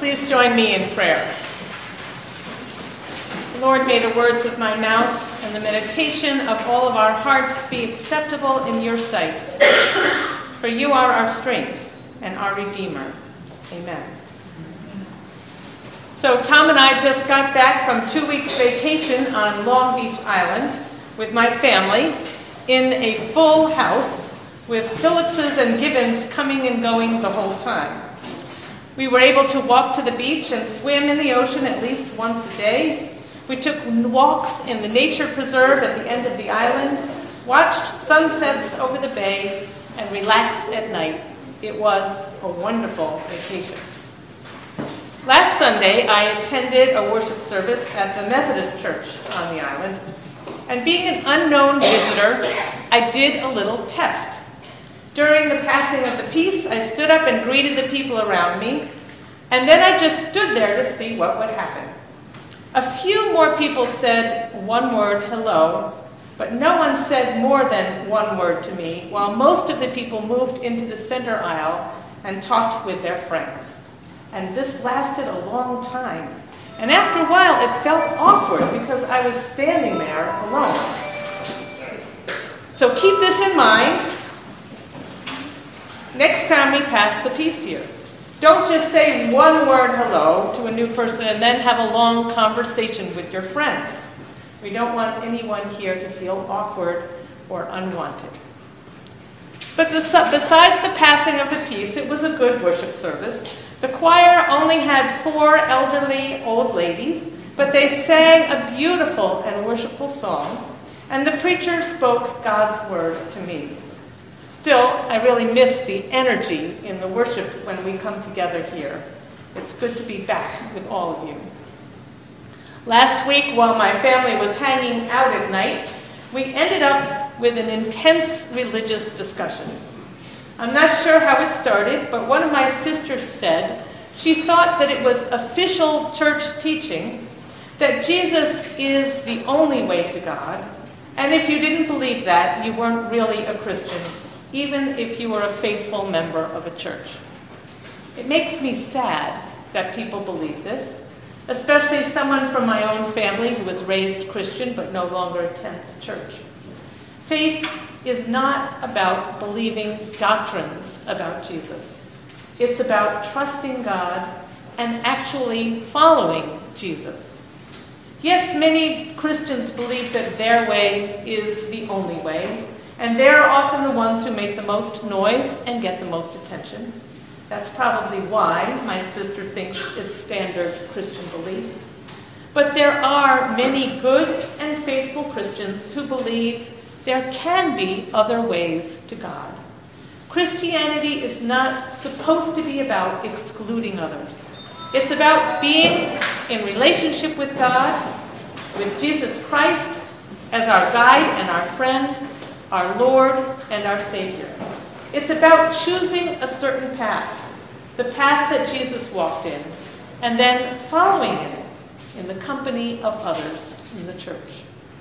Please join me in prayer. Lord, may the words of my mouth and the meditation of all of our hearts be acceptable in your sight. For you are our strength and our Redeemer. Amen. So Tom and I just got back from 2 weeks vacation on Long Beach Island with my family in a full house with Phillipses and Gibbons coming and going the whole time. We were able to walk to the beach and swim in the ocean at least once a day. We took walks in the nature preserve at the end of the island, watched sunsets over the bay, and relaxed at night. It was a wonderful vacation. Last Sunday, I attended a worship service at the Methodist Church on the island. And being an unknown visitor, I did a little test. During the passing of the peace, I stood up and greeted the people around me, and then I just stood there to see what would happen. A few more people said one word, hello, but no one said more than one word to me, while most of the people moved into the center aisle and talked with their friends. And this lasted a long time. And after a while, it felt awkward because I was standing there alone. So keep this in mind next time we pass the peace here. Don't just say one word hello to a new person and then have a long conversation with your friends. We don't want anyone here to feel awkward or unwanted. But besides the passing of the peace, it was a good worship service. The choir only had 4 elderly old ladies, but they sang a beautiful and worshipful song, and the preacher spoke God's word to me. Still, I really miss the energy in the worship when we come together here. It's good to be back with all of you. Last week, while my family was hanging out at night, we ended up with an intense religious discussion. I'm not sure how it started, but one of my sisters said she thought that it was official church teaching that Jesus is the only way to God, and if you didn't believe that, you weren't really a Christian, even if you were a faithful member of a church. It makes me sad that people believe this, especially someone from my own family who was raised Christian but no longer attends church. Faith is not about believing doctrines about Jesus. It's about trusting God and actually following Jesus. Yes, many Christians believe that their way is the only way, and they're often the ones who make the most noise and get the most attention. That's probably why my sister thinks it's standard Christian belief. But there are many good and faithful Christians who believe there can be other ways to God. Christianity is not supposed to be about excluding others. It's about being in relationship with God, with Jesus Christ as our guide and our friend, our Lord and our Savior. It's about choosing a certain path, the path that Jesus walked in, and then following it in the company of others in the church.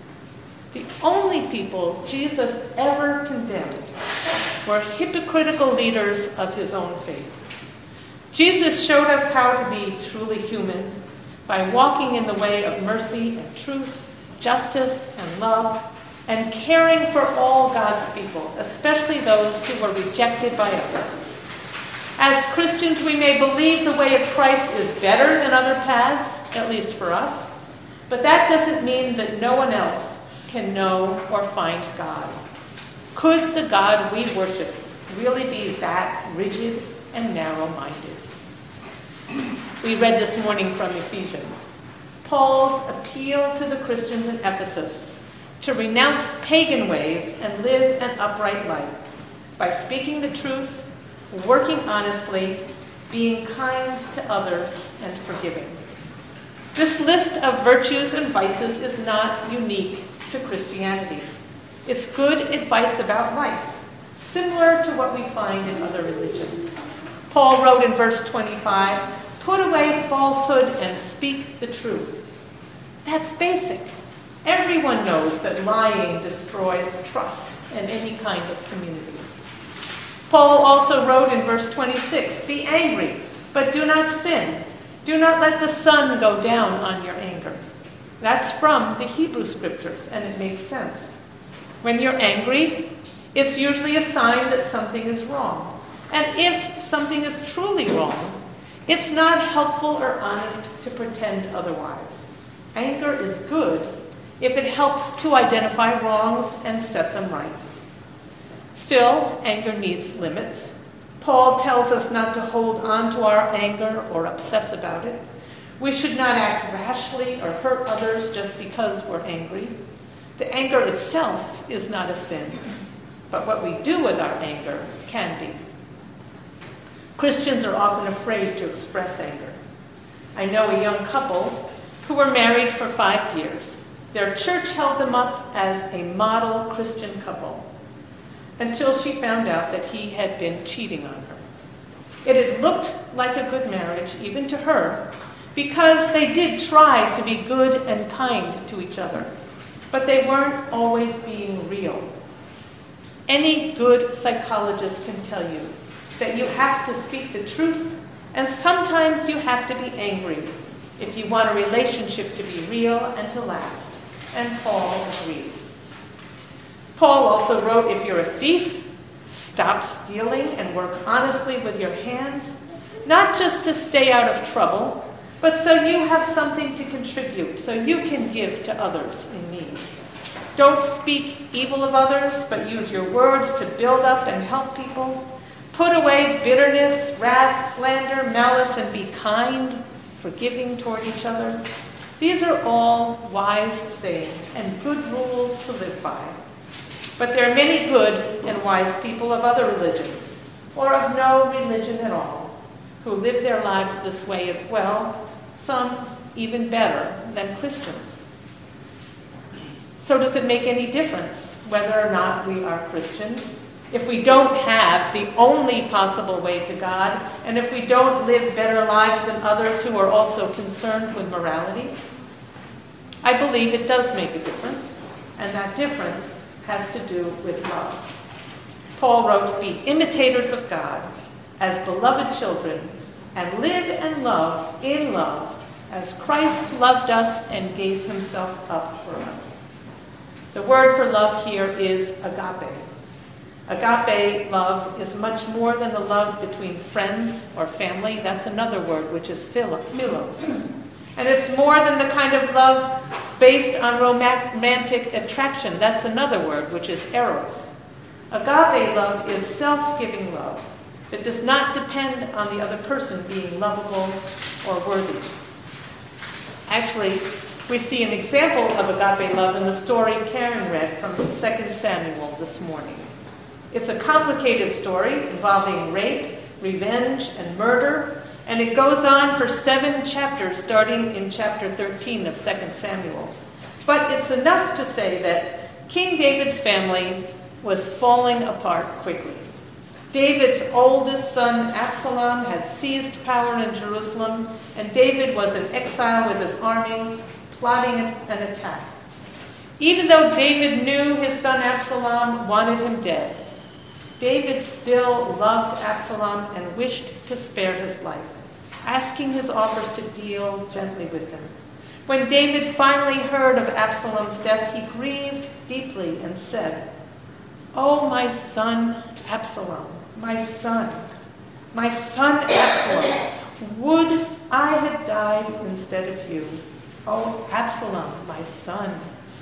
The only people Jesus ever condemned were hypocritical leaders of his own faith. Jesus showed us how to be truly human by walking in the way of mercy and truth, justice and love, and caring for all God's people, especially those who were rejected by others. As Christians, we may believe the way of Christ is better than other paths, at least for us, but that doesn't mean that no one else can know or find God. Could the God we worship really be that rigid and narrow-minded? We read this morning from Ephesians. Paul's appeal to the Christians in Ephesus to renounce pagan ways and live an upright life by speaking the truth, working honestly, being kind to others, and forgiving. This list of virtues and vices is not unique to Christianity. It's good advice about life, similar to what we find in other religions. Paul wrote in verse 25, "Put away falsehood and speak the truth." That's basic. Everyone knows that lying destroys trust in any kind of community. Paul also wrote in verse 26, "Be angry, but do not sin. Do not let the sun go down on your anger. That's from the Hebrew Scriptures, and it makes sense. When you're angry, it's usually a sign that something is wrong. And if something is truly wrong, it's not helpful or honest to pretend otherwise. Anger is good if it helps to identify wrongs and set them right. Still, anger needs limits. Paul tells us not to hold on to our anger or obsess about it. We should not act rashly or hurt others just because we're angry. The anger itself is not a sin, but what we do with our anger can be. Christians are often afraid to express anger. I know a young couple who were married for 5 years. Their church held them up as a model Christian couple until she found out that he had been cheating on her. It had looked like a good marriage, even to her, because they did try to be good and kind to each other, but they weren't always being real. Any good psychologist can tell you that you have to speak the truth, and sometimes you have to be angry if you want a relationship to be real and to last. And Paul agrees. Paul also wrote, if you're a thief, stop stealing and work honestly with your hands, not just to stay out of trouble, but so you have something to contribute, so you can give to others in need. Don't speak evil of others, but use your words to build up and help people. Put away bitterness, wrath, slander, malice, and be kind, forgiving toward each other. These are all wise sayings and good rules to live by. But there are many good and wise people of other religions, or of no religion at all, who live their lives this way as well, some even better than Christians. So does it make any difference whether or not we are Christian? If we don't have the only possible way to God, and if we don't live better lives than others who are also concerned with morality? I believe it does make a difference, and that difference has to do with love. Paul wrote, "Be imitators of God as beloved children, and live and love in love as Christ loved us and gave himself up for us." The word for love here is agape. Agape love is much more than the love between friends or family. That's another word, which is philos. And it's more than the kind of love based on romantic attraction. That's another word, which is eros. Agape love is self-giving love. It does not depend on the other person being lovable or worthy. Actually, we see an example of agape love in the story Karen read from 2 Samuel this morning. It's a complicated story involving rape, revenge, and murder, and it goes on for 7 chapters, starting in chapter 13 of 2 Samuel. But it's enough to say that King David's family was falling apart quickly. David's oldest son, Absalom, had seized power in Jerusalem, and David was in exile with his army, plotting an attack. Even though David knew his son Absalom wanted him dead, David still loved Absalom and wished to spare his life, asking his offers to deal gently with him. When David finally heard of Absalom's death, he grieved deeply and said, "Oh, my son Absalom, my son Absalom, would I had died instead of you. Oh, Absalom, my son,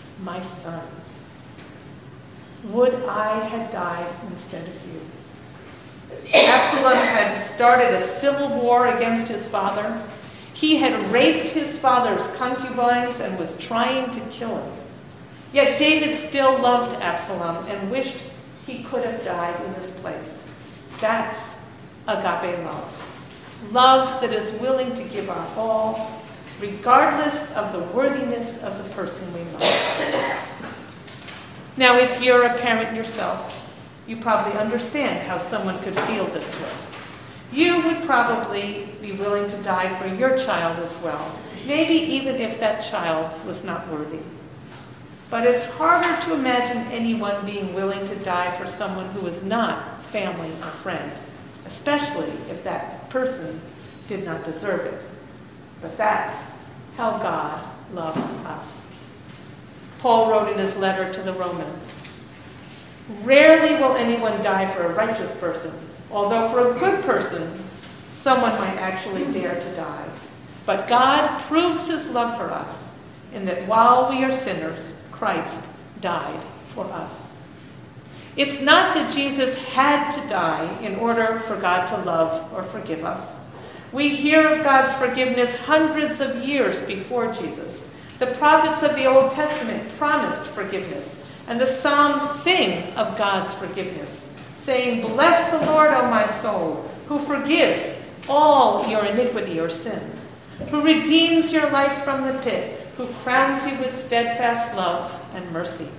would I had died instead of you." Absalom had started a civil war against his father. He had raped his father's concubines and was trying to kill him. Yet David still loved Absalom and wished he could have died in his place. That's agape love. Love that is willing to give our all, regardless of the worthiness of the person we love. Now, if you're a parent yourself, you probably understand how someone could feel this way. You would probably be willing to die for your child as well, maybe even if that child was not worthy. But it's harder to imagine anyone being willing to die for someone who is not family or friend, especially if that person did not deserve it. But that's how God loves us. Paul wrote in his letter to the Romans, "Rarely will anyone die for a righteous person, although for a good person, someone might actually dare to die. But God proves his love for us in that while we are sinners, Christ died for us." It's not that Jesus had to die in order for God to love or forgive us. We hear of God's forgiveness hundreds of years before Jesus. The prophets of the Old Testament promised forgiveness, and the Psalms sing of God's forgiveness, saying, "Bless the Lord, O my soul, who forgives all your iniquity or sins, who redeems your life from the pit, who crowns you with steadfast love and mercy."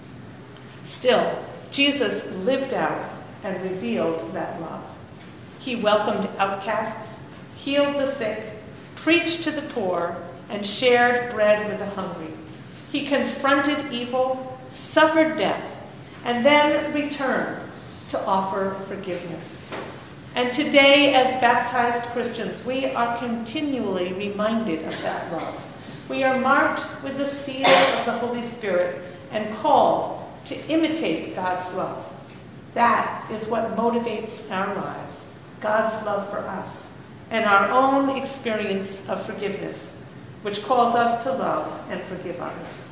Still, Jesus lived out and revealed that love. He welcomed outcasts, healed the sick, preached to the poor, and shared bread with the hungry. He confronted evil, suffered death, and then returned to offer forgiveness. And today, as baptized Christians, we are continually reminded of that love. We are marked with the seal of the Holy Spirit and called to imitate God's love. That is what motivates our lives, God's love for us, and our own experience of forgiveness, which calls us to love and forgive others.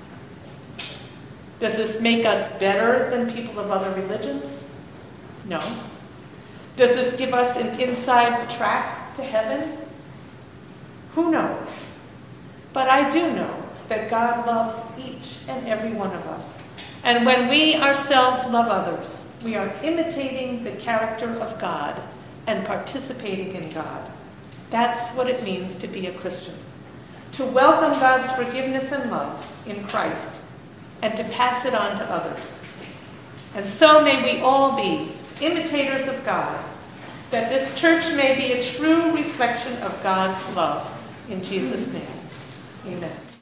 Does this make us better than people of other religions? No. Does this give us an inside track to heaven? Who knows? But I do know that God loves each and every one of us. And when we ourselves love others, we are imitating the character of God and participating in God. That's what it means to be a Christian. To welcome God's forgiveness and love in Christ and to pass it on to others. And so may we all be imitators of God, that this church may be a true reflection of God's love. In Jesus' name, amen.